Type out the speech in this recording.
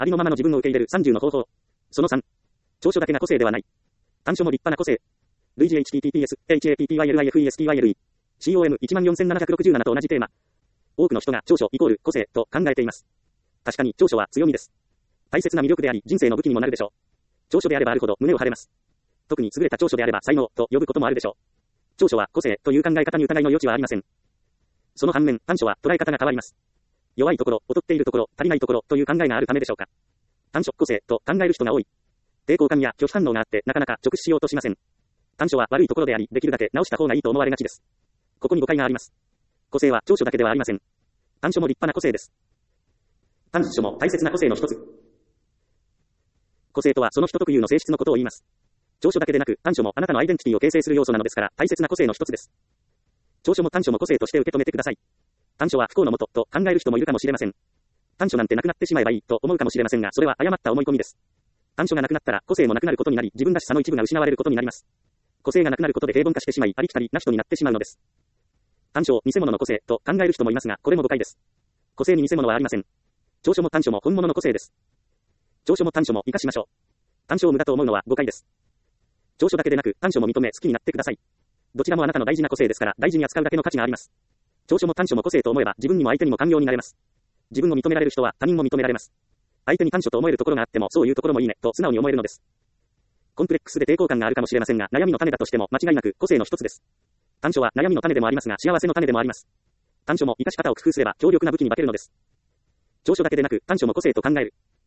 ありのままの自分を受け入れる30の方法。その3。長所だけが個性ではない。短所も立派な個性。類似 https://haptylifestyle com14767 と同じテーマ。多くの人が長所イコール個性と考えています。確かに長所は強みです。大切な魅力であり人生の武器にもなるでしょう。長所であればあるほど胸を張れます。特に優れた長所であれば才能と呼ぶこともあるでしょう。長所は個性という考え方に疑いの余地はありません。その反面、短所は捉え方が変わります。弱いところ、劣っているところ、足りないところという考えがあるためでしょうか。短所、個性と考える人が多い。抵抗感や拒否反応があってなかなか直視しようとしません。短所は悪いところであり、できるだけ直した方がいいと思われがちです。ここに誤解があります。個性は長所だけではありません。短所も立派な個性です。短所も大切な個性の一つ。個性とはその人特有の性質のことを言います。長所だけでなく、短所もあなたのアイデンティティを形成する要素なのですから、大切な個性の一つです。長所も短所も個性として受け止めてください。短所は不幸のもとと考える人もいるかもしれません。短所なんてなくなってしまえばいいと思うかもしれませんが、それは誤った思い込みです。短所がなくなったら個性もなくなることになり、自分らしさの一部が失われることになります。個性がなくなることで平凡化してしまい、ありきたりな人になってしまうのです。短所を偽物の個性と考える人もいますが、これも誤解です。個性に偽物はありません。長所も短所も本物の個性です。長所も短所も活かしましょう。短所を無駄と思うのは誤解です。長所だけでなく短所も認め好きになってください。どちらもあなたの大事な個性ですから大事に扱うだけの価値があります。長所も短所も個性と思えば自分にも相手にも寛容になれます。自分を認められる人は他人も認められます。相手に短所と思えるところがあってもそういうところもいいねと素直に思えるのです。コンプレックスで抵抗感があるかもしれませんが悩みの種だとしても間違いなく個性の一つです。短所は悩みの種でもありますが幸せの種でもあります。短所も活かし方を工夫すれば強力な武器に化けるのです。長所だけでなく短所も個性と考える。